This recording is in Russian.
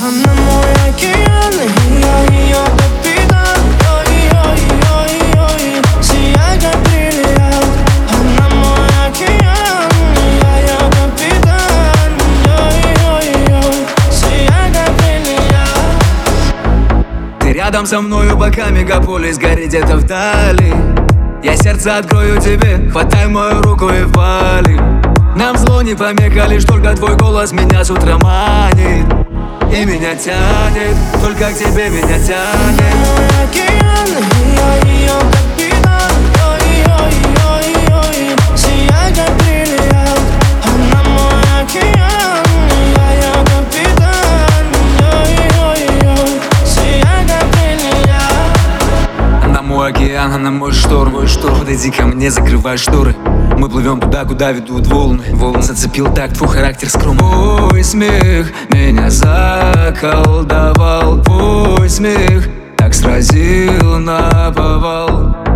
Она мой океан, и я ее капитан. Ой-ой-ой-ой, сияй как бриллиант. Она мой океан, и я ее капитан. Ой-ой-ой, сияй как бриллиант. Ты рядом со мною, пока мегаполис горит где-то вдали. Я сердце открою тебе, хватай мою руку и вали. Нам зло не помеха, лишь только твой голос меня с утра манит. И меня тянет, только к тебе меня тянет. Мой океан, и я ее капитан. Ой-ой-ой-ой, сияй как бриллиант. Она мой океан, и я ее капитан. Ой-ой-ой, сияй как бриллиант. Она мой океан, она мой шторм. Подойди ко мне, закрывай шторы. Мы плывем туда, куда ведут волны. Зацепил так твой характер скромный. Твой смех меня заколдовал. Твой смех так сразил наповал.